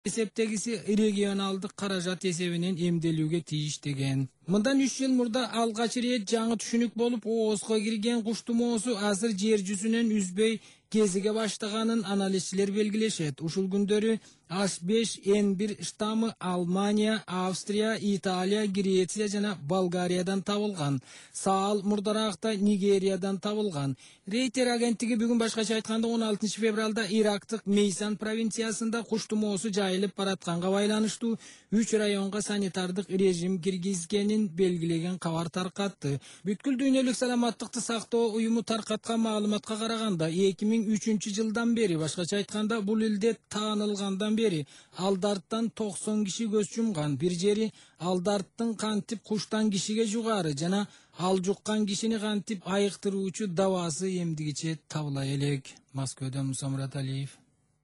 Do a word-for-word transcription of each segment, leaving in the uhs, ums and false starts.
эсептегиси регионалдык каражат эсебинен эмделүүгө тийиштеген. Мындан үч жыл мурда алгач ирет жаңы түшүнүк болуп, оозго кирген куш тумоосу азыр жер жүзүнөн үзбөй кезиге баштаганын анализчилер белгилешет. Ушул күндөрү H беш N бир штаммы Алмания, Австрия, Италия, Греция жана Болгариядан табылган. Саал мурдаракта Нигериядан табылган. Рейтер агенттиги бүгүн башкача айтканда он алтынчы февралда Ирактык Мейсан провинциясында куш тумоосу жайылып баратканга байланыштуу үч районго санитардык режим киргизгенин белгилеген кабар таркатты. Бүткүл дүйнөлүк саламаттыкты сактоо уюму таркаткан маалыматка караганда эки миң үчүнчү жылдан бери, башкача айтканда бул илде таанылгандан бери алдарттан токсон киши көз жумган. Бир жери алдарттын кантип куштан кишиге жугары жана ал жуккан кишини кантип айыктыруучу дабасы эмдигиче табыла элек. Москвадан Муса Мураталиев.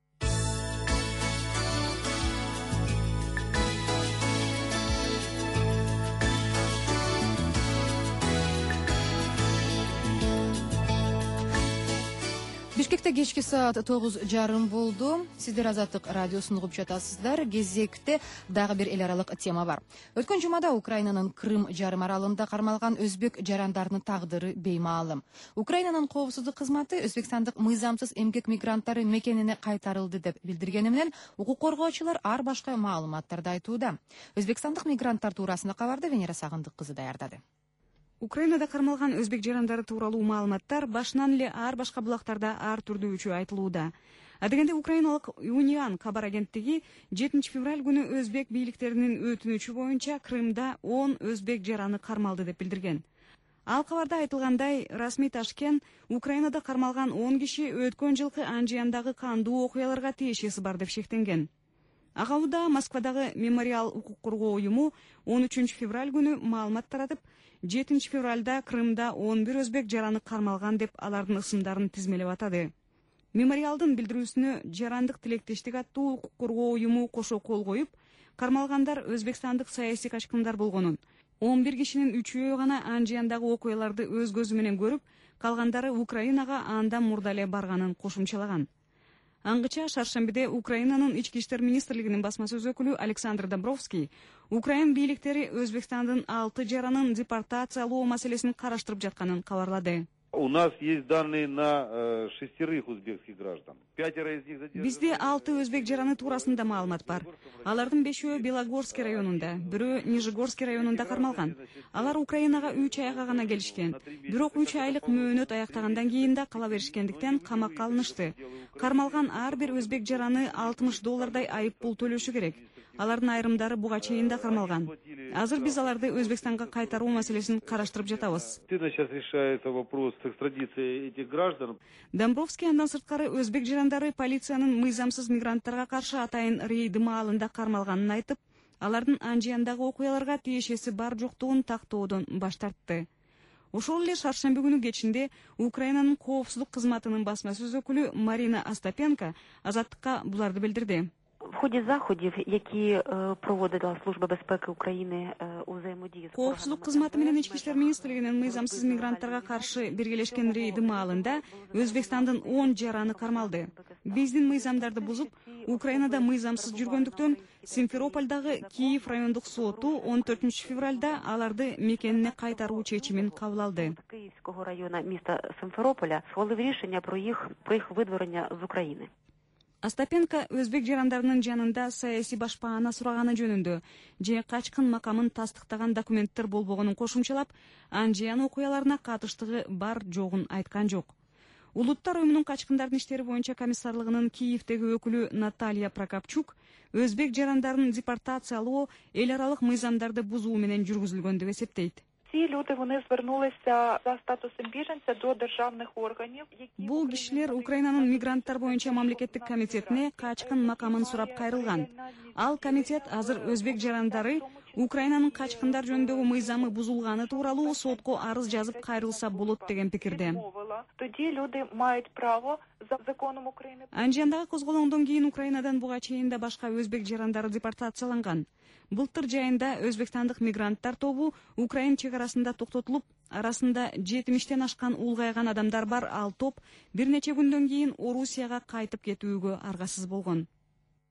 Бишкекте кечки саат тогуз жарым болду. Сиздер Азаттык радиосун угуп жатасыздар. Кезекте дагы бир эл аралык тема бар. Өткөн жумада Украинанын Крым жарым аралында кармалган өзбек жарандарынын тагдыры беймаалым. Украинанын коопсуздук кызматы Өзбекстандык мыйзамсыз эмгек мигранттары мекенине кайтарылды деп билдиргени менен укук коргоочулар ар башка маалыматтарды айтууда. Өзбекстандык мигранттар туурасында кабарды Венера Сагындык кызы даярдады. Украинада кармалган өзбек жарандары тууралуу маалыматтар башынан эле ар башка булактарда ар түрдүүчө айтылууда. Адегенде Украиналык Униан кабар агенттиги жетинчи февраль күнү өзбек бийликтеринин өтүнүчү боюнча Крымда он өзбек жараны кармалды деп билдирген. Ал кабарда айтылгандай, расмий Ташкент Украинада кармалган он киши өткөн жылкы Анжияндагы кандуу окуяларга тиешеси бар деп шектенген. Агабуда Москвадагы мемориал укук коргоо уюму он үчүнчү февраль күнү маалымат таратып, жетинчи февралда Крымда он бир өзбек жараны кармалган деп алардын ысымдарын тизмелеп атады. Мемориалдын билдирүүсүнө жарандык тилектештик аттуу укук коргоо уюму кошо кол коюп, кармалгандар өзбекстандык саясий качкындар болгонун, он бир кишинин үчөө гана Анжияндагы окуяларды өз көзү менен көрүп, калгандары Украинага андан мурда эле барганын кошумчалаган. Аңгыча шаршембиде Украинанын ички иштер министрлигинин басма сөз өкүлү Александр Домбровский Украин бийликтери Өзбекстандын алты жаранын депортациялоо маселесин караштырып жатканын кабарлады. У нас есть данные на э, шестерых узбекских граждан. Пятеро из них задержаны. Бизде алты өзбек жараны туурасында маалымат бар. Алардын бешөө Белогорский районунда, бирөө Нижегорский районунда кармалган. Алар Украинага үч айга гана келишкен. Бирок үч айлык мөөнөт аяктагандан кийин да кала беришкендиктен камакка алынышты. Кармалган ар бир өзбек жараны алтымыш доллардай айып пул төлөшү керек. Алардын айрымдары буга чейин да кармалган. Азыр биз аларды Өзбекстанга кайтаруу маселесин караштырып жатабыз. Сейчас решается вопрос с экстрадицией этих граждан. Домбровский андан сырткары өзбек жарандары полициянын мыйзамсыз мигранттарга каршы атайын рейди маалында кармалганын айтып, алардын Анжияндагы окуяларга тиешеси бар жоктугун тактоодон баш тартты. Ошол эле шаршемби күнү кечинде Украинанын коопсуздук кызматынын басма сөз өкүлү Марина Остапенко Азаттыкка буларды билдирди. В ході заходів, які проводила Служба безпеки України у взаємодії з Коопсуздук кызматы менен ички иштер министрлигинин мыйзамсыз мигранттарга каршы биргелешкен рейди маалында Өзбекстандын он жараны кармалды. Биздин мыйзамдарды бузуп, Украинада мыйзамсыз жүргөндүктөн Симферопольдагы Киев райондук соту он төртүнчү февралда аларды мекенине кайтаруу чечимин кабыл алды. Київського району міста Симферополя схвалив рішення про їх про їх видворення з України. Остапенко өзбек жарандарынын жанында саясий башпаана сураганы жөнүндө же качкын макамын тастыктаган документтер болбогонун кошумчалап, Анжиян окуяларына катыштыгы бар жогун айткан жок. Улуттар уюмунун качкындардын иштери боюнча комиссарлыгынын Киевдеги өкүлү Наталья Прокопчук өзбек жарандарын депортациялоо эл аралык мыйзамдарды бузуу менен жүргүзүлгөн деп эсептейт. Ці люди, вони звернулися за статусом біженця до державних органів. Бул кишилер Украинанын мигранттар боюнча мамлекеттик комитетине качкын макамын сурап кайрылган. Ал комитет азыр өзбек жарандары Украинанын качкындар жөнүндөгү мыйзамы бузулганы тууралуу сотко арыз жазып кайрылса болот деген пикирде. Тоді люди мають право за законом України. Анжияндагы козголоңдон кийин Украинадан буга чейин да башка өзбек жарандары депортацияланган. Былтыр жайында өзбекстандык мигранттар тобу Украин чек арасында токтотулуп, арасында жетимиштен ашкан улгайган адамдар бар. Ал топ бир нече күндөн кийин Орусияга кайтып кетүүгө аргасыз болгон.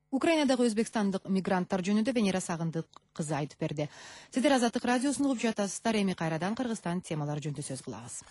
Украинадагы өзбекстандык мигранттар жөнүндө Венера Сагындык кызы айтып берди. Сиздер Азаттык радиосун угуп жатасыздар. Эми кайрадан Кыргызстан темалары жөнүндө сөз кылабыз.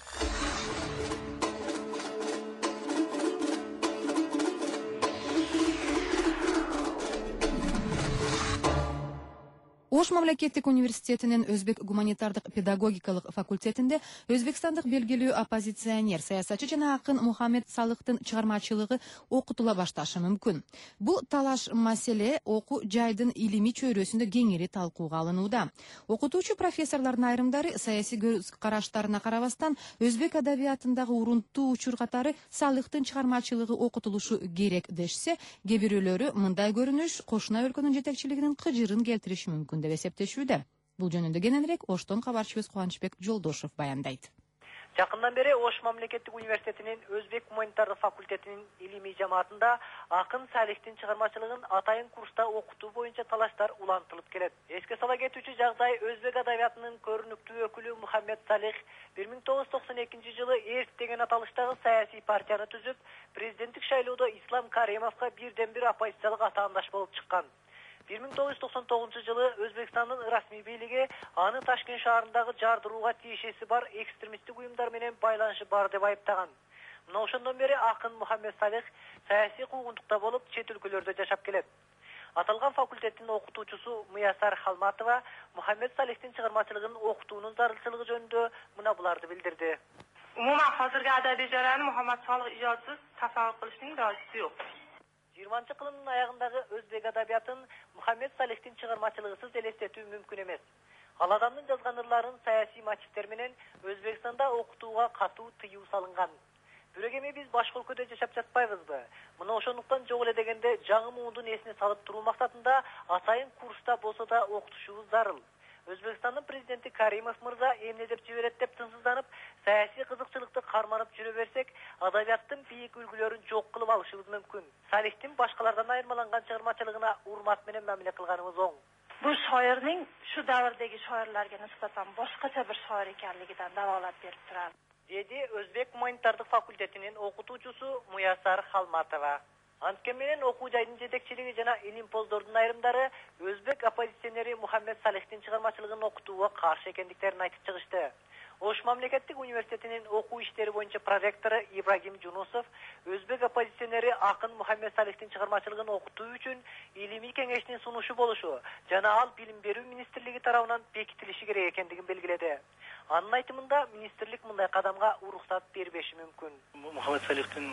Ош мамлекеттик университетинин Өзбек гуманитардык педагогикалык факультетинде өзбекстандык белгилүү оппозиционер, саясатчы жана акын Мухаммед Салыктын чыгармачылыгы окутула башташы мүмкүн. Бул талаш маселе окуу жайдын илимий чөйрөсүндө кеңири талкууга алынууда. Окутуучу профессорлордун айрымдары саясий көз караштарына карабастан өзбек адабиятындагы урунттуу учур катары Салыктын чыгармачылыгы окутулушу керек дешсе, кээ бирөөлөрү мындай көрүнүш кошуна өлкөнүн жетекчилигинин кыжырын келтириши мүмкүн деп эсептешүүдө. Бул жөнүндө кененирээк Оштон кабарчыбыз Кубанычбек Жолдошов баяндайт. Жакындан бери Ош мамлекеттик университетинин Өзбек гуманитардык факультетинин илимий жамаатында акын Салихтин чыгармачылыгын атайын курста окутуу боюнча талаштар улантылып келет. Эске сала кетүүчү жагдай өзбек адабиятынын көрүнүктүү өкүлү Мухаммед Салих бир миң тогуз жүз токсон экинчи жылы ЭРТ деген аталыштагы саясий партияны түзүп, президенттик шайлоодо Ислам Каримовго бирден бир оппозициялык атаандаш болуп чыккан. бир миң тогуз жүз токсон тогузунчу жылы Өзбекстандын расмий бийлиги аны Ташкент шаарындагы жардырууга тиешеси бар экстремисттик уюмдар менен байланышы бар деп айыптаган. Мына ошондон бери акын Мухаммед Салих саясий куугунтукта болуп, чет өлкөлөрдө жашап келет. Аталган факультеттин окутуучусу Муясар Халматова Мухаммед Салихтин чыгармачылыгын окутуунун зарылчылыгы жөнүндө мына буларды билдирди. Umuman hozirgi adabiy jarayonni Muhammad Salih ijodsiz tasavvur qilishning ilojisi yo'q. жыйырманчы кылымдын аягындагы өзбек адабиятын Мухаммед Салихтин чыгармачылыгысыз элестетүү мүмкүн эмес. Ал адамдын жазган ырларын саясий мотивдер менен Өзбекстанда окутууга катуу тыюу салынган. Бирок эми биз башка өлкөдө жашап жатпайбызбы? Мына ошондуктан жок эле дегенде жаңы муундун эсине салып туруу максатында атайын курста болсо да окутушубуз зарыл. Өзбекстандын президенти Каримов мырза эмне деп жиберет деп тынсызданып, саясий кызыкчылыкты карманып жүрө берсек, адабияттын бийик үлгүлөрүн жок кылып алышыбыз мүмкүн. Салихтин башкалардан айырмаланган чыгармачылыгына урмат менен мамиле кылганыбыз оң. Bu shoirning shu davrdagi shoirlarga nisbatan boshqacha bir shoir ekanligidan dalolat berib turadi. Dedi Өзбек гуманитардык факультетинин окутуучусу Муясар Халматова. Анткени менен окуу жайдын жетекчилиги жана илимпоздордун айрымдары өзбек оппозиционери Мухаммед Салихтин чыгармачылыгын окутууга каршы экендиктерин айтып чыгышты. Ош мамлекеттик университетинин окуу иштери боюнча проректору Ибрагим Жунусов өзбек оппозиционери акын Мухаммед Салихтин чыгармачылыгын окутуу үчүн илимий кеңештин сунушу болушу жана ал билим берүү министрлиги тарабынан бекитилиши керек экендигин белгиледи. Анын айтымында министрлик мындай кадамга уруксат бербеши мүмкүн. Мухаммед Салихтин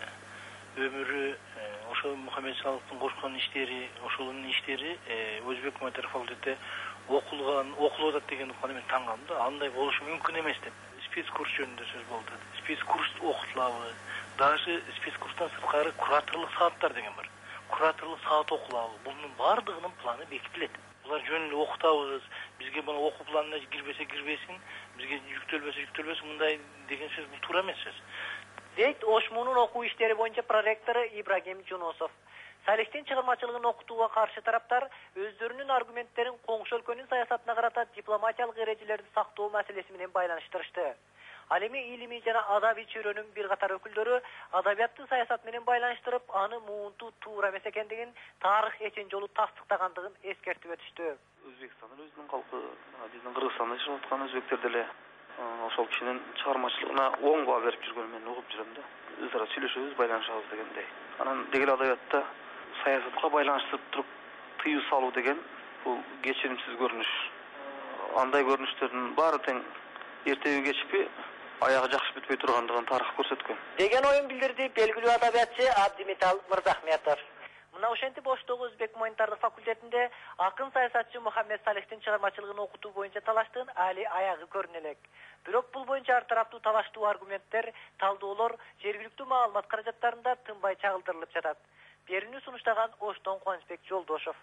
өмүрү, ошо Мухаммед Салихтин кошкон иштери, ошонун иштери Өзбек гуманитардык факультетте окулган, окулуп атат деген укканда мен таң калдым да, андай болушу мүмкүн эмес деп. Спецкурс жөнүндө сөз болду. Спецкурс окутулабы? Даже спецкурстан сырткары кураторлук сааттар деген бар. Кураторлук саат окулабы? Бунун бардыгынын планы бекитилет. Булар жөнүндө окутабыз. Бизге буну окуу планына кирбесе кирбесин, бизге жүктөлбөсө жүктөлбөсүн, мындай деген сөз бул туура эмес сөз. Дейт Ошмунун окуу иштери боюнча проректору Ибрагим Жунусов. Салихтин чыгармачылыгын окутууга каршы тараптар өздөрүнүн аргументтерин коңшу өлкөнүн саясатына карата дипломатиялык эрежелерди сактоо маселеси менен байланыштырышты. Ал эми илимий жана адабий чөйрөнүн бир катар өкүлдөрү адабиятты саясат менен байланыштырып, аны муунтуу туура эмес экендигин тарых эчен жолу тастыктагандыгын эскертип өтүштү. Өзбекстандын өзүнүн калкы, биздин Кыргызстанда жашап аткан өзбектер деле ошол кишинин чыгармачылыгына оң баа берип жүргөнүн мен угуп жүрөм да. Өз ара сүйлөшөбүз, байланышабыз дегендей. Анан дегел адабиятта саясатка байланыштырып туруп тыюу салуу деген бул кечиримсиз көрүнүш. Андай көрүнүштөрдүн баары тең эртеби кечпи аягы жакшы бүтпөй тургандыгын тарых көрсөткөн. Деген оюн билдирди белгилүү адабиятчы Абдимитал Мырзахметов. Мына ошентип Оштогу Өзбек гуманитардык факультетинде акын саясатчы Мухаммед Салихтин чыгармачылыгын окутуу боюнча талаштын али аягы көрүнө элек. Бирок бул боюнча ар тараптуу талаштуу аргументтер, талдоолор жергиликтүү маалымат каражаттарында тынбай чагылдырылып жатат. Берүүнү сунуштаган Оштон Кубанычбек Жолдошов.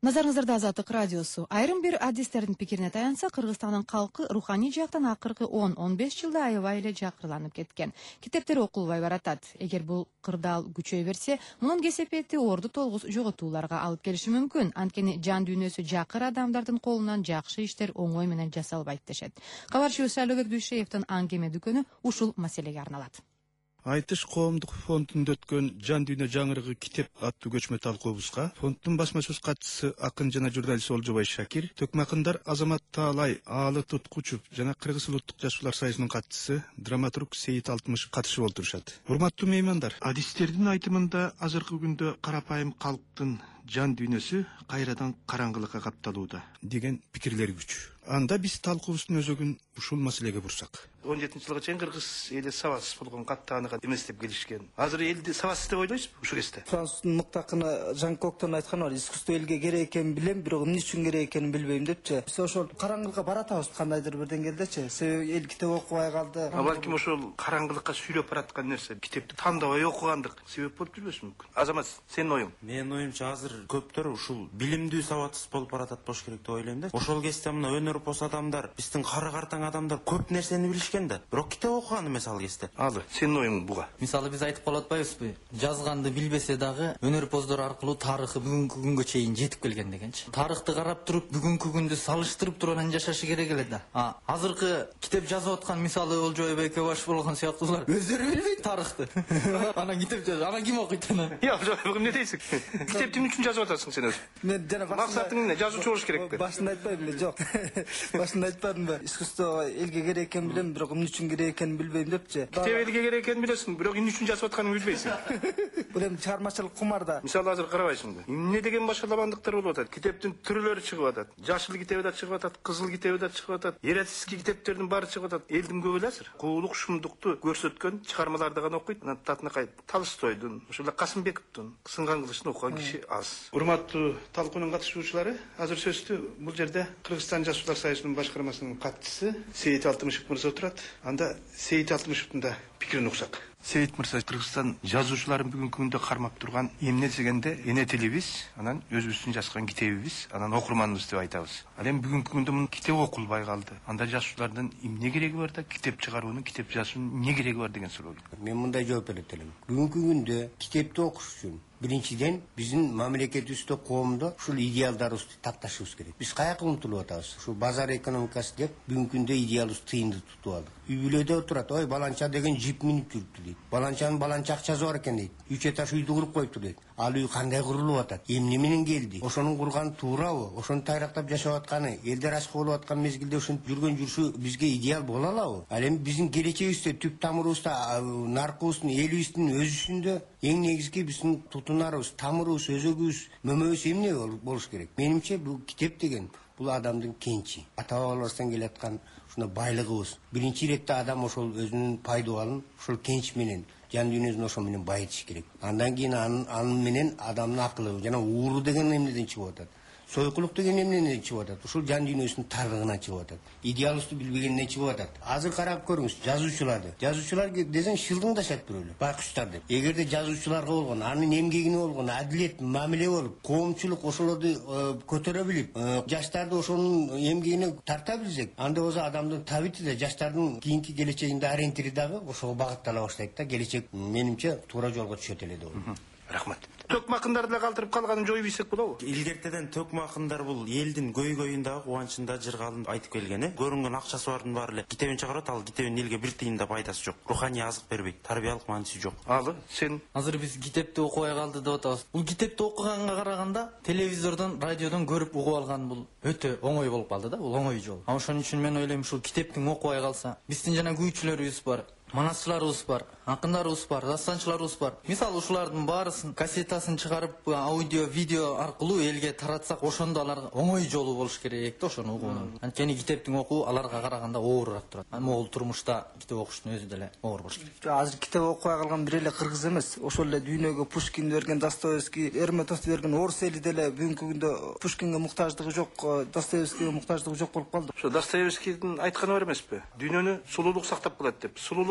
Назарыңыздарда Азаттык радиосу. Айрым бир адистердин пикирине таянса, Кыргызстандын калкы руханий жактан акыркы он он беш жылда аябай эле жакырланып кеткен. Китептер окулбай баратат. Эгер бул кырдаал күчөй берсе, мунун кесепети орду толгус жоготууларга алып келиши мүмкүн. Анткени жан дүйнөсү жакыр адамдардын колунан жакшы иштер оңой менен жасалбайт дешет. Кабарчыбыз Шайлообек Дүйшеевдин аңгеме дүкөнү ушул маселеге арналат. Айтыш коомдук фондунда өткөн жан дүйнө жаңырыгы китеп аттуу көчмө талкуубузга фонддун басма сөз катчысы акын жана журналист Олжобай Шакир, Төкмакындар Азамат Таалай, Аалы Туткучев жана Кыргыз улуттук жашуулар союзунун катчысы драматург Сейит Алтымышев катышып олтурушат. Урматтуу меймандар, адистердин айтымында азыркы күндө карапайым калктын жан дүйнөсү кайрадан караңгылыкка капталууда деген пикирлер күч. Анда биз талкуубуздун өзөгүн ушул маселеге бурсак. он жетинчи жылга чейин кыргыз эли сабатсыз болгон, каттааныга эмес деп келишкен. Азыр элди сабатсыз деп ойлойсузбу ушул кезде? Француздун мыкты акыны Жан Коктон айткан бар, искусство элге керек экенин билем, бирок эмне үчүн керек экенин билбейм депчи. Биз ошол караңгылыкка баратабыз кандайдыр бир деңгээлдечи. Себеби эл китеп окубай калды. А балким ошол караңгылыкка сүйрөп бараткан нерсе китепти тандабай окугандык себеп болуп жүрбөсү мүмкүн. Азамат, сенин оюң? Менин оюмча азыр көптөр ушул билимдүү сабатсыз болуп баратат болуш керек деп ойлойм да. Ошол кезде мына өнөрпос адамдар, биздин кара картаң адамдар көп нерсени билишкен да. Бирок китеп окуган эмес ал кезде. Алы, сенин оюң буга? Мисалы биз айтып калып атпайбызбы? Жазганды билбесе дагы өнөрпоздор аркылуу тарыхы бүгүнкү күнгө чейин жетип келген дегенчи. Тарыхты карап туруп бүгүнкү күндү салыштырып туруп анан жашашы керек эле да. А азыркы китеп жазып аткан мисалы Олжобай Бекебаш болгон сыяктуулар өздөрү билбейт тарыхты. Анан китеп жазып, анан ким окуйт аны? Я Олжобай, эмне дейсиң? Китепти эмне үчүн жазып атасың сен өзүң? Мен жана максатың эмне? Жазуучу болуш керекпи? Башында айтпайм эле, жок. Башында айтпадымбы? Искусство элге керек экенин билем, бирок эмне үчүн керек экенин билбейм депчи. Китеп элге керек экенин билесиң, бирок эмне үчүн жазып атканын билбейсиң. Бул эми чыгармачылык кумарда. Мисалы азыр карабайсыңбы? Эмне деген башаламандыктар болуп атат? Китептин түрлөрү чыгып атат. Жашыл китеби да чыгып атат, кызыл китеби да чыгып атат. Эротический китептердин баары чыгып атат. Элдин көбү эле азыр куулук, шумдукту көрсөткөн чыгармаларды гана окуйт. Анан татынакай Толстойдун, ошол Касымбековдун Сынган кылычын окуган киши аз. Урматтуу талкуунун катышуучулары, азыр сөздү бул жерде Кыргызстан жашуулар союзунун башкармасынын катчысы Сейит Алтымышев мырза отурат. Анда Сейит Алтымышевдин да пикирин уксак. Сейит мырза, Кыргызстан жазуучуларын бүгүнкү күндө кармап турган эмне дегенде эне тилибиз, анан өзүбүздүн жазган китебибиз, анан окурманыбыз деп айтабыз. Ал эми бүгүнкү күндө муну китеп окулбай калды. Анда жазуучулардын эмне кереги бар да, китеп чыгаруунун, китеп жазуунун эмне кереги бар деген суроо. Мен мындай жооп берет элем. Бүгүнкү күндө китепти окуш үчүн биринчиден биздин мамлекетибизде, коомдо ушул идеалдарыбызды тапташыбыз керек. Биз каяка умтулуп атабыз? Ушул базар экономикасы деп бүгүнкү күндө идеалыбыз тыйынды тутуп алдык. Үй бүлөдө отурат, ой баланча деген жип минип жүрүптү дейт. Баланчанын баланча акчасы бар экен дейт. Үч этаж үйдү куруп коюптур дейт. Ал үй кандай курулуп атат? Эмне менен келди? Ошонун курганы туурабы? Ошону тайрактап жашап атканы, элдер ачка болуп аткан мезгилде ошентип жүргөн жүрүшү бизге идеал боло алабы? Ал эми биздин келечегибизде, түп тамырыбызда, наркыбыздын, элибиздин өзүсүндө эң негизги биздин тутунарыбыз, тамырыбыз, өзөгүбүз, мөмөбүз эмне болуш керек? Менимче бул китеп деген бул адамдын кенчи, ата бабаларыбыздан келаткан ушундай байлыгыбыз. Биринчи иретте адам ошол өзүнүн пайдубалын ошол кенч менен, жан дүйнөсүн ошол менен байытыш керек. Андан кийин анын менен адамдын акылы жана ууру деген эмнеден чыгып атат? Сойкулук деген эмнеден чыгып атат? Ушул жан дүйнөсүнүн тарлыгынан чыгып атат. Идеалыбызды билбегенден чыгып атат. Азыр карап көрүңүз, жазуучуларды. Жазуучулар десең шылдыңдашат бирөөлөр, байкуштар деп. Эгерде жазуучуларга болгон, анын эмгегине болгон адилет, мамиле болуп, коомчулук ошолорду көтөрө билип, жаштарды ошонун эмгегине тарта билсек, анда болсо адамдын табити да, жаштардын кийинки келечегинде ориентири дагы ошого багыттала баштайт да. Келечек менимче туура жолго түшөт эле деп ойлойм. Рахмат. Төкмакындарды да калтырып калганын жоюп ийсек болобу? Илгертеден төкмакындар бул элдин көйгөйүндагы, кубанычында жыргалын айтып келген э. Көрүнгөн акчасы бардын баары эле китебин чыгарат, ал китебин элге бир тыйын да пайдасы жок. Руханий азык бербейт, тарбиялык мааниси жок. Алы, сен азыр биз китепти окубай калды деп атабыз. Бул китепти окуганга караганда телевизордон, радиодон көрүп угуп алган бул өтө оңой болуп калды да, бул оңой жол. А ошон үчүн мен ойлойм, ушул китептин окубай калса, биздин жана күйчүлөрүбүз бар, манасчыларыбыз бар, акындарыбыз бар, дастанчыларыбыз бар. Мисалы ушулардын баарысын кассетасын чыгарып, аудио, видео аркылуу элге таратсак, ошондо аларга оңой жолу болуш керек да, ошону угуунун. Анткени китептин окуу аларга караганда оорураак турат. Могул турмушта китеп окуштун өзү деле оор болуш керек. Азыр китеп окубай калган бир эле кыргыз эмес, ошол эле дүйнөгө Пушкин берген, Достоевский, Эрметов берген орус эли деле бүгүнкү күндө Пушкинге муктаждыгы жок, Достоевскийге муктаждыгы жок болуп калды. Ошо Достоевскийдин айтканы бар эмеспи? Дүйнөнү сулуулук сактап калат деп. Сулуулук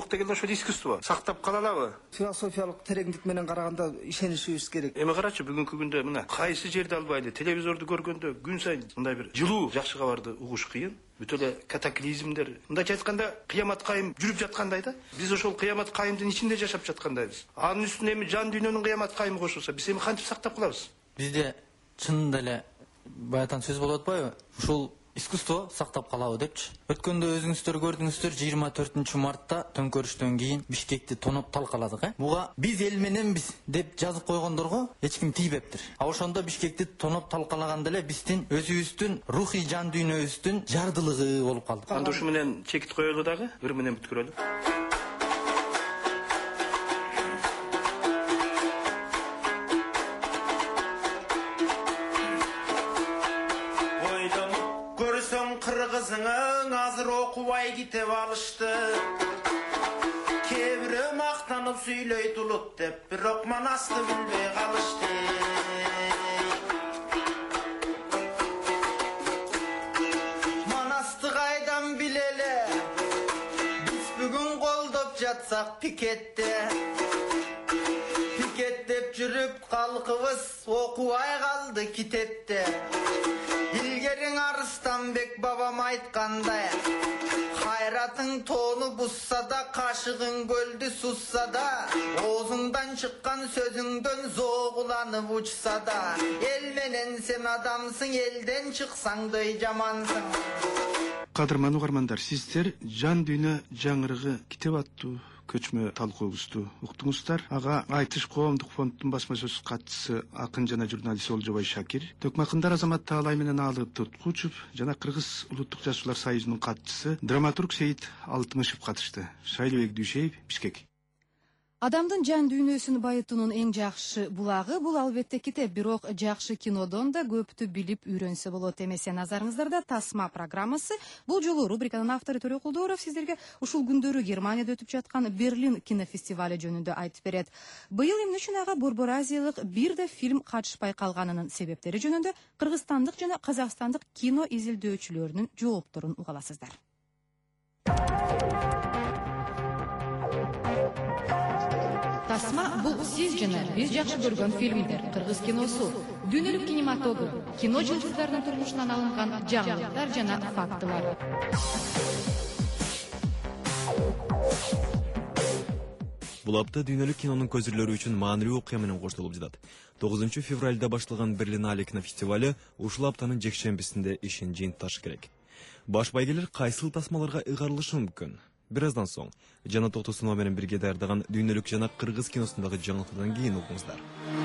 кулдук деген ошол искусство сактап кала алабы? Философиялык тереңдик менен караганда ишенишибиз керек. Эми карачы, бүгүнкү күндө мына кайсы жерди албайлы телевизорду көргөндө күн сайын мындай бир жылуу жакшы кабарды угуш кыйын. Бүт эле катаклизмдер, мындайча айтканда кыямат кайым жүрүп жаткандай да. Биз ошол кыямат кайымдын ичинде жашап жаткандайбыз. Анын үстүнө эми жан дүйнөнүн кыямат кайымы кошулса, биз эми кантип сактап калабыз? Бизде чынында эле баягы сөз болуп атпайбы? Ушул искусство сактап калабы депчи. Өткөндө өзүңүздөр көрдүңүздөр, жыйырма төртүнчү мартта төңкөрүштөн кийин Бишкекти тоноп талкаладык, э? Буга биз эл мененбиз деп жазып койгондорго эч ким тийбептир. А ошондо Бишкекти тоноп талкалаганда эле биздин өзүбүздүн рухий жан дүйнөбүздүн жардылыгы болуп калды. Анда ушу менен чекит коелу дагы, бир менен бүткүрөлү. Kırgızının hazır okuvay gitip alıştı. Kebire maqtanıp süyley tulut dep bir okman astı bilbey kalıştı. Manastı qaydan bilele, biz bugün koldop jatsak pikette. Piket dep jürüp kalkıbız okuvay kaldı kitepte. İlgerin Arıstanbek babam aytkanday, hayratın tonu bussa da, kaşığın göldü sussa da, oğuzundan çıkkan sözünden zoğulanıp uçsa da, el menen sen adamsın, elden çıksan da jamansın. Кадырман угармандар, сиздер жан дүйнө жаңырыгы китеп аттуу көчмө талкуубузду уктуңуздар. Ага Айтыш коомдук фонддун басма сөз катчысы акын жана журналист Олжобай Шакир, Төкмакындар Азамат Таалай менен Алып Туткучев жана Кыргыз улуттук жазуучулар союзунун катчысы драматург Сейит Алтымышев катышты. Шайлыбек Дүйшеев, Бишкек. Адамдын жан дүйнөсүн байытуунун эң жакшы булагы бул албетте китеп, бирок жакшы кинодон да көптү билип үйрөнсө болот. Эмесе назарыңыздарда Тасма программасы. Бул жолу рубриканын автору Төрө Кулдууров сиздерге ушул күндөрү Германияда өтүп жаткан Берлин кинофестивали жөнүндө айтып берет. Быйыл эмне үчүн ага Борбор Азиялык бир да фильм катышпай калганынын себептери жөнүндө кыргызстандык жана казакстандык кино изилдөөчүлөрүнүн жоопторун уга аласыздар. Тасма бул сиз жана биз жакшы көргөн фильмдер, кыргыз киносу, дүйнөлүк кинематограф, кино жылдыздарынын турмушунан алынган жаңылыктар жана фактылар. Бул апта дүйнөлүк кинонун көзүрлөрү үчүн маанилүү окуя менен коштолуп жатат. тогузунчу февралда башталган Берлинале кинофестивали ушул аптанын жекшембисинде ишин жыйынтыкташы керек. Баш байгелер кайсыл тасмаларга ыйгарылышы мүмкүн? Бир аздан соң Жана Токтосунова менен бирге даярдаган дүйнөлүк жана кыргыз киносундагы жаңылыктардан кийин угуңуздар.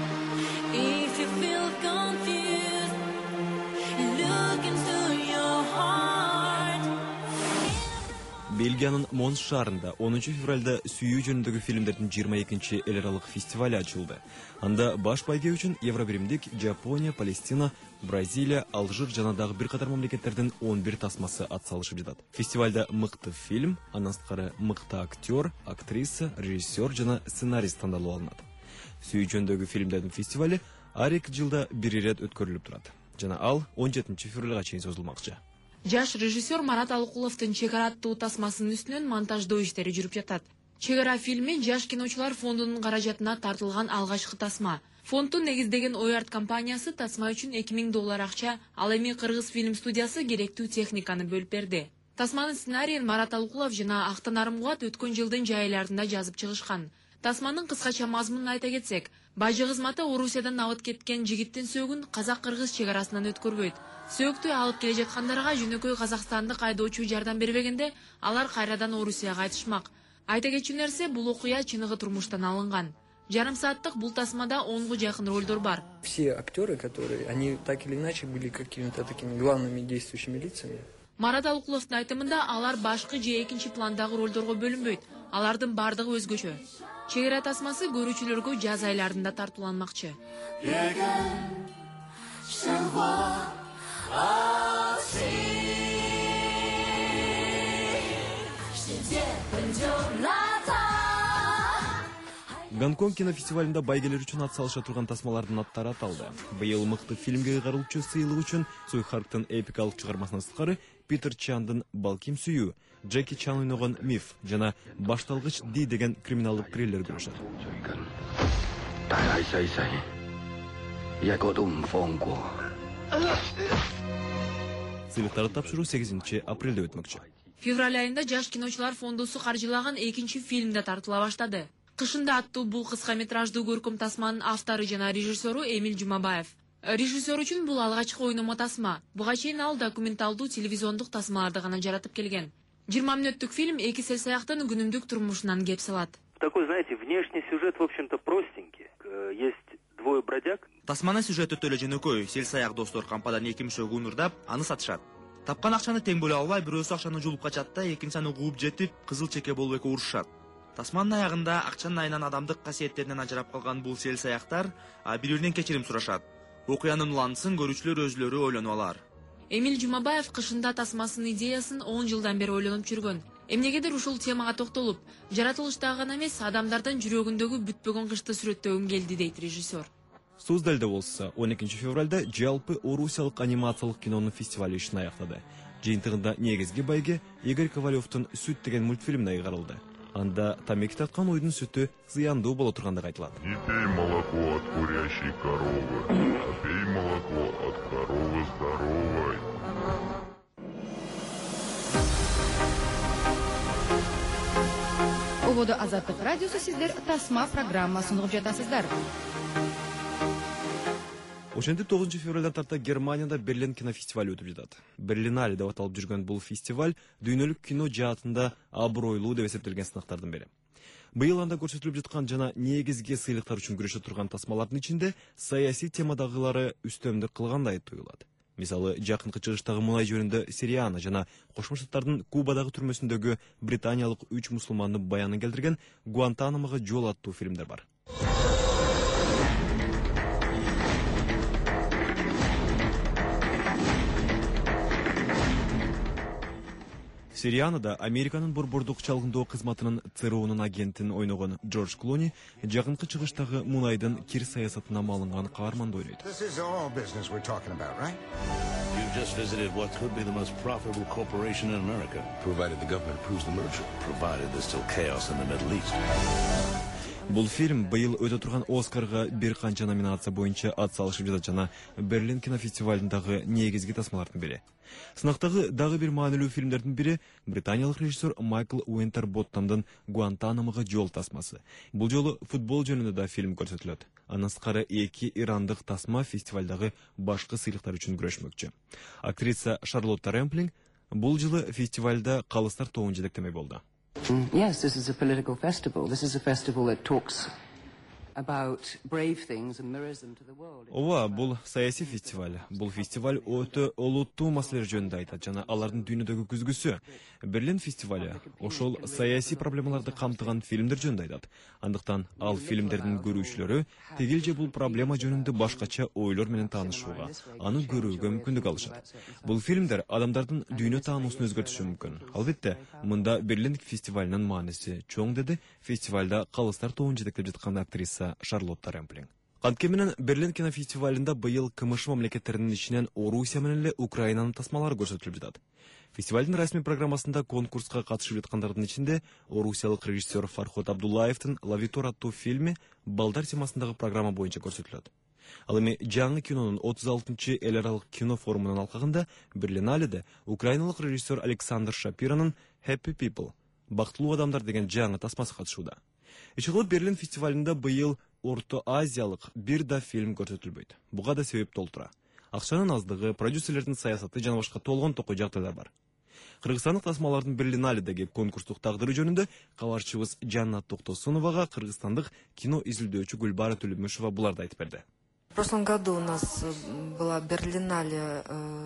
Бельгиянын Монс шаарында онунчу февралда сүйүү жөнүндөгү фильмдердин жыйырма экинчи эл аралык фестивали ачылды. Анда баш байге үчүн Евробиримдик Жапония, Палестина, Бразилия, Алжир жана дагы бир катар мамлекеттердин он бир тасмасы атсалышып жатат. Фестивалда мыкты фильм, андан сырткары мыкты актер, актриса, режиссер жана сценарист тандалып алынат. Сүйүү жөнүндөгү фильмдердин фестивали ар эки жылда бир ирет өткөрүлүп турат. Жана ал он жетинчи февралга чейин созулмакчы. Жаш режиссер Марат Алыкуловдун «Чегара» аттуу тасмасынын үстүнөн монтаждоо иштери жүрүп жатат. «Чегара» фильми Жаш киночулар фондунун каражатына тартылган алгачкы тасма. Фонддун негиздеген Оярд компаниясы тасма үчүн эки миң доллар акча, ал эми Кыргыз фильм студиясы керектүү техниканы бөлүп берди. Тасманын сценарийин Марат Алыкулов жана Актан Арымбулат өткөн жылдын жай айларында жазып чыгышкан. Тасманын кыскача мазмунун айта кетсек, бажы кызматы Орусиядан абыт кеткен жигиттин сөөгүн казак-кыргыз чегарасынан өткөрбөйт. Сөөктү алып келе жаткандарга жөнөкөй казакстандык айдоочу жардам бербегенде, алар кайрадан Орусияга кайтышмак. Айта кетчү нерсе, бул окуя чыныгы турмуштан алынган. Жарым сааттык бул тасмада онго жакын ролдор бар. Все актеры, которые, они так или иначе были какими-то такими главными действующими лицами. Марат Алыкуловдун айтымында алар башкы же экинчи пландагы ролдорго бөлүнбөйт. Алардын бардыгы өзгөчө. Чегара тасмасы көрүүчүлөргө жаз айларында тартууланмакчы. Гонконг кинофестивалында байгелер үчүн ат салыша турган тасмалардын аттары аталды. Быйыл мыкты фильмге кайгарылчу сыйлык үчүн Цой Харктын эпикалык чыгармасынан сырткары Питер Чандын Балким сүйүү, Джеки Чан ойногон Миф жана Башталгыч Ди деген криминалдык триллер көрүшөт. Сыйлыктарды тапшыруу сегизинчи апрелде өтмөкчү. Февраль айында Жаш киночулар фондусу каржылаган экинчи фильм да тартыла баштады. Кышында аттуу бул кыска метраждуу көркөм тасманын автору жана режиссеру Эмиль Жумабаев. Режиссер үчүн бул алгачкы ойномо тасма. Буга чейин ал документалдуу телевизиондук тасмаларды гана жаратып келген. жыйырма мүнөттүк фильм эки селсаяктын күнүмдүк турмушунан кеп салат. Такой, знаете, внешний сюжет, в общем-то, простенький. Есть двое бродяг. Тасманын сюжети өтө эле жөнөкөй. Селсаяк достор кампадан эки мүшө куунурдап, аны сатышат. Тапкан акчаны тең бөлө албай, бирөөсү акчаны жулуп качат да, экинчиси аны кууп жетип, кызыл чеке болуп эки урушат. Тасманын аягында акчанын айынан адамдык касиеттеринен ажырап калган бул селсаяктар бири-биринен кечирим сурашат. Окуянын улансын көрүүчүлөр өзүлөрү ойлонуп алар. Эмиль Жумабаев кышында тасмасынын идеясын он жылдан бери ойлонуп жүргөн. Эмнегедир ушул темага токтолуп, жаратылыштагы гана эмес, адамдардын жүрөгүндөгү бүтпөгөн кышты сүрөттөгүм келди дейт режиссер. Суздальда болса, он экинчи февралда жалпы орусиялык анимациялык кинонун фестивали ишин аяктады. Жыйынтыгында негизги байге Игорь Ковалевдун Сүт деген мультфильмине кайгарылды. Анда тамеки тарткан уйдун сүтү зыяндуу боло тургандыгы айтылат. Не пей молоко от курящей коровы, а пей молоко от коровы здоровой. Ободо Азаттык радиосу сиздер тасма программасын угуп жатасыздар. Ошентип тогузунчу февралдан тарта Германияда Берлин кинофестивали өтүп жатат. Берлинале деп аталып жүргөн бул фестиваль дүйнөлүк кино жаатында абройлуу деп эсептелген сынактардын бири. Быйыл анда көрсөтүлүп жаткан жана негизги сыйлыктар үчүн күрөшө турган тасмалардын ичинде саясий темадагылары үстөмдүк кылгандай туюлат. Мисалы, жакынкы чыгыштагы мунай жөнүндө Сириана жана Кошмо Штаттардын Кубадагы түрмөсүндөгү британиялык үч мусулмандын баянын келтирген Гуантанамого жол аттуу фильмдер бар. Сирианада Американын борбордук чалгындоо кызматынын ЦРУнун агентин ойногон Джордж Клуни жакынкы чыгыштагы мунайдын кир саясатына малынган каарманды ойнойт. You've just visited what could be the most profitable corporation in America, provided the government approves the merger, provided there's still chaos in the Middle East. Бул фильм быйыл өтө турган Оскарга бир канча номинация боюнча ат салышып жатат жана Берлин кинофестивалындагы негизги тасмалардын бири. Сынактагы дагы бир маанилүү фильмдердин бири британиялык режиссер Майкл Уинтерботтомдун Гуантанамого жол тасмасы. Бул жолу футбол жөнүндө да фильм көрсөтүлөт. Андан сырткары эки ирандык тасма фестивалдагы башкы сыйлыктар үчүн күрөшмөкчү. Актриса Шарлотта Рэмплинг бул жылы фестивалда калыстар тобун жетектемек болду. Yes, this is a political festival. This is a festival that talks about brave things and mirrors them to the world. Ооба, бул саясий фестиваль. Бул фестиваль өтө олуттуу маселелер жөнүндө айтат жана алардын дүйнөдөгү күзгүсү. Берлин фестиваль ошол саясий проблемаларды камтыган фильмдер жөнүндө айтат. Андыктан ал фильмдердин көрүүчүлөрү тегилже бул проблема жөнүндө башкача ойлор менен таанышууга, аны көрүүгө мүмкүндүк алышат. Бул фильмдер адамдардын дүйнө таануусун өзгөртүшү мүмкүн. Албетте, мында Берлин фестивалынын мааниси чоң деди фестивалда калыстар тобун жетектеп жаткан актриса Шарлотта Рэмплинг. Кантке менен Берлин кинофестивалында быйыл КМШ мамлекеттеринин ичинен Орусия менен эле Украинанын тасмалары көрсөтүлүп жатат. Фестивалдын расмий программасында конкурска катышып жаткандардын ичинде орусиялык режиссер Фархот Абдуллаевдин Лавитор аттуу фильми балдар темасындагы программа боюнча көрсөтүлөт. Ал эми жаңы кинонун отуз алтынчы эл аралык кино форумунун алкагында Берлиналеде украиналык режиссер Александр Шапиранын Happy People бактылуу адамдар деген жаңы тасмасы катышууда. Ичи Берлин фестивалында быйыл Орто Азиялык бир да фильм көрсөтүлбөйт. Буга да себеп толтура. Акчанын аздыгы, продюсерлердин саясаты жана башка толгон токой жагдайлар бар. Кыргызстандык тасмалардын Берлиналедеги конкурстук тагдыры жөнүндө кабарчыбыз Жаннат Токтосуновага кыргызстандык кино изилдөөчү Гүлбара Төлөмүшова буларды айтып берди. В прошлом году у нас была Берлинале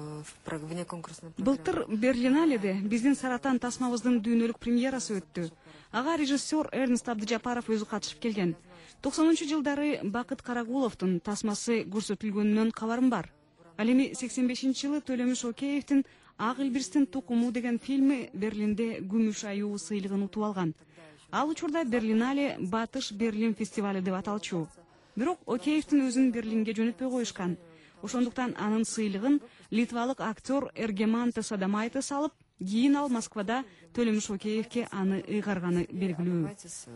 вне конкурсной программы. Былтыр Берлиналеде биздин Саратан тасмабыздын дүйнөлүк премьерасы өттү. Ага режиссер Эрнст Абдыжапаров өзү катышып келген. токсонунчу жылдары Бакыт Карагуловдун тасмасы көрсөтүлгөнүнөн кабарым бар. Ал эми сексен бешинчи жылы Төлөмүш Океевдин Ак Илбирстин тукуму деген фильми Берлинде күмүш аюу сыйлыгын утуп алган. Ал учурда Берлинале Батыш Берлин фестивалы деп аталчу. Бирок Океевдин өзүн Берлинге жөнөтпөй коюшкан. Ошондуктан анын сыйлыгын литвалык актер Эргемантес Адамайтес алып, кийин ал Москвада Төлөмүш Океевке аны ыйгарганы белгилүү.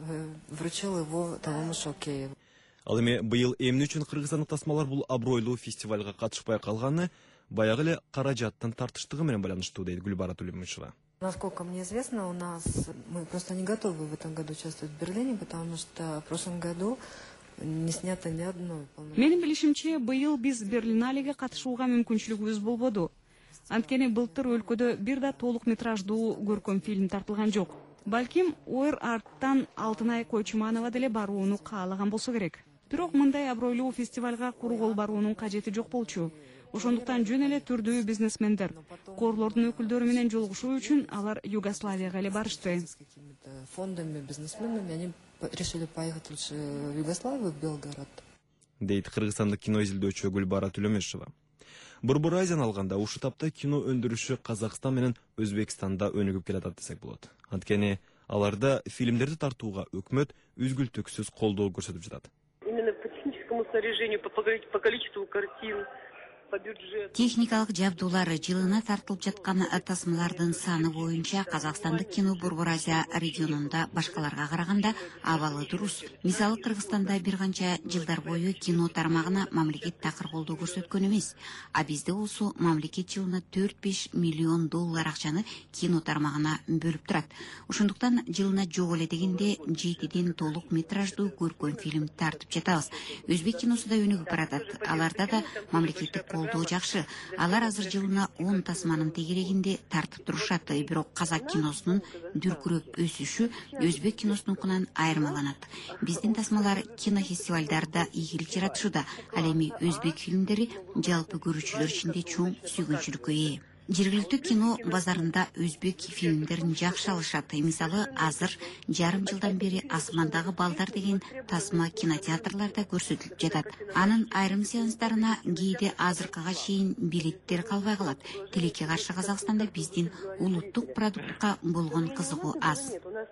Вручил его Төлөмүш Океев. Ал эми быйыл эмне үчүн кыргызстандык тасмалар бул абройлуу фестивалга катышпай калганы баягы эле каражаттын тартыштыгы менен байланыштуу, дейт Гүлбара Төлөмүшева. Насколько мне известно, у нас мы просто не готовы в этом году участвовать в Берлине, потому что в прошлом году не снято ни одной. Менин билишимче, быйыл биз Берлиналеге катышууга мүмкүнчүлүгүбүз болбоду. Анткени былтыр өлкөдө бир да толук метраждуу көркөм фильм тартылган жок. Балким Ойр арттан Алтынай Койчуманова деле барууну каалаган болсо керек. Бирок мындай абройлуу фестивалга кургол баруунун кажети жок болчу. Ошондуктан жөн эле түрдүү бизнесмендер, корлордун өкүлдөрү менен жолугушуу үчүн алар Югославияга эле барышты. Фондами, бизнесменами они решили поехать лучше в Югославию, в Белгород. Дейт кыргызстандык кино изилдөөчү Гүлбара Төлөмүшева. Борбор Азияны алганда ушул тапта кино өндүрүшү Казакстан менен Өзбекстанда өнүгүп келатат десек болот. Анткени аларда фильмдерди тартууга өкмөт үзгүлтүксүз колдоо көрсөтүп жатат. Именно по техническому снаряжению, по количеству картин, по бюджету. Техникалык жабдуулары, жылына тартылып жаткан тасмалардын саны боюнча Казакстандык кино Борбор Азия регионунда башкаларга караганда абалы дурус. Мисалы Кыргызстанда бир канча жылдар бою кино тармагына мамлекет такыр колдоо көрсөткөн эмес. А бизде болсо мамлекет жылына төрт-беш миллион доллар акчаны кино тармагына бөлүп турат. Ошондуктан жылына жок эле дегенде жетиден толук метраждуу көркөм фильм тартып жатабыз. Өзбек киносу да өнүгүп баратат. Аларда да мамлекеттик колдоо жакшы. Алар азыр жылына он тасманын тегерегинде тартып турушат. Бирок казак киносунун дүркүрөп өсүшү өзбек киносунукунан айырмаланат. Биздин тасмалар кинофестивалдарда ийгилик жаратышууда. Ал эми өзбек фильмдери жалпы көрүүчүлөр ичинде чоң сүйгүнчүлүккө ээ. Жергиликтүү кино базарында өзбек фильмдерин жакшы алышат. Мисалы, азыр жарым жылдан бери Асмандагы балдар деген тасма кинотеатрларда көрсөтүлүп жатат. Анын айрым сеанстарына кээде азыркыга чейин билеттер калбай калат. Тилекке каршы Казакстанда биздин улуттук продуктка болгон кызыгуу аз.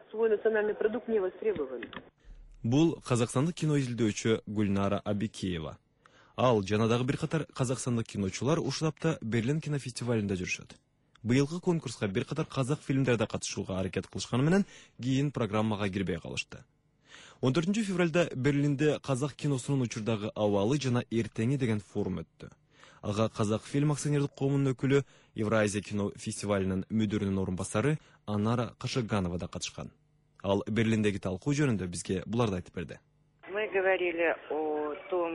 Бул казакстандык кино изилдөөчү Гүлнара Абикеева. Ал жана дагы бир катар казакстандык киночулар ушул апта Берлин кинофестивалында жүрүшөт. Быйылкы конкурска бир катар казак фильмдерде катышууга аракет кылышканы менен кийин программага кирбей калышты. он төртүнчү февралда Берлинде казак киносунун учурдагы абалы жана эртеңи деген форум өттү. Ага Казак фильм акционердик коомунун өкүлү, Евразия кино фестивалынын мүдүрүнүн орун басары Анара Кашаганова да катышкан. Ал Берлиндеги талкуу жөнүндө бизге буларды айтып берди. Мы говорили о том,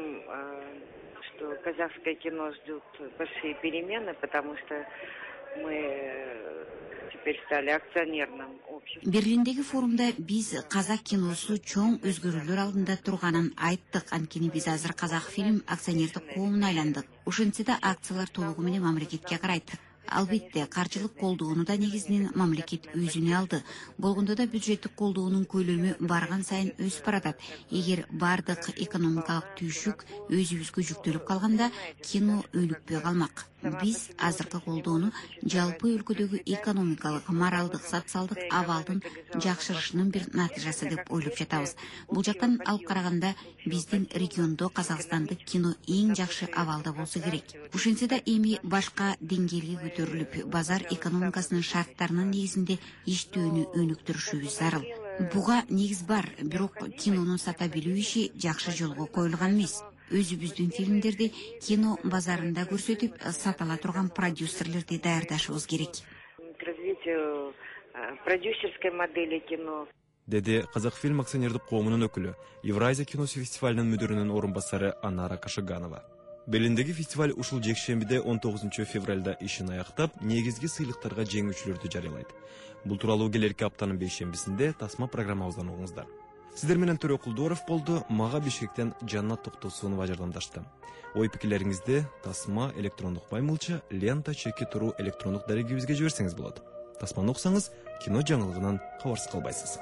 что казахское кино ждут большие перемены, потому что мы теперь стали акционерным обществом. Берлиндеги форумда биз казак киносу чоң өзгөрүүлөр алдында турганын айттык. Анткени биз азыр Казак фильм акционердик коомуна айландык. Ошентсе да акциялар толугу менен мамлекетке карайт. Албетте, каржылык колдоону да негизинен мамлекет өзүнө алды. Болгондо да бюджеттик колдоонун көлөмү барган сайын өсүп баратат. Эгер бардык экономикалык түйшүк өзүбүзгө жүктөлүп калганда, кино өлүкпөй калмак. Биз азыркы колдоону жалпы өлкөдөгү экономикалык, моралдык, социалдык абалдын жакшырышынын бир натыйжасы деп ойлоп жатабыз. Бул жактан алып караганда биздин региондо Казакстандык кино эң жакшы абалда болсо керек. Ошентсе да эми башка деңгээлге көтөрүлүп, базар экономикасынын шарттарынын негизинде иштөөнү өнүктүрүшүбүз зарыл. Буга негиз бар, бирок кинону сата билүү иши жакшы жолго коюлган эмес. Өзүбүздүн фильмдерди кино базарында көрсөтүп, сатыла турган продюсерлерди даярдашыбыз керек. К развитию продюсерской модели кино. Деди Казак фильм акционердик коомунун өкүлү, Евразия кино фестивалынын мүдүрүнүн орун басары Анара Кашаганова. Берлиндеги фестиваль ушул жекшембиде он тогузунчу февралда ишин аяктап, негизги сыйлыктарга жеңүүчүлөрдү жарыялайт. Бул тууралуу келерки аптанын бейшембисинде тасма программабыздан угуңуздар. Сиздер менен Төрө Кулдуаров болду, мага Бишкектен Жаннат Токтосунова жардамдашты. Ой пикирлериңизди тасма электрондук баймылча лента чеки туру электрондук дарегибизге жиберсеңиз болот. Тасманы уксаңыз, кино жаңылыгынан кабарсыз калбайсыз.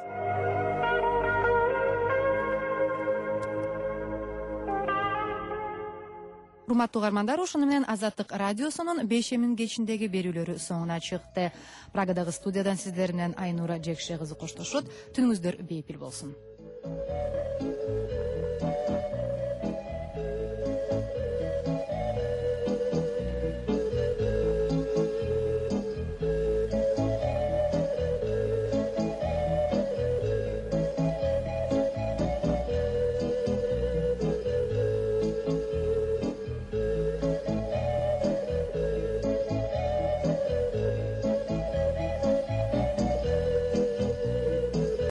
Урматтуу угармандар, ошону менен Азаттык радиосунун бешемин кечиндеги берүүлөрү соңуна чыкты. Прагадагы студиядан сиздер менен Айнура Жекше кызы коштошот. Түнүңүздөр бейпил болсун.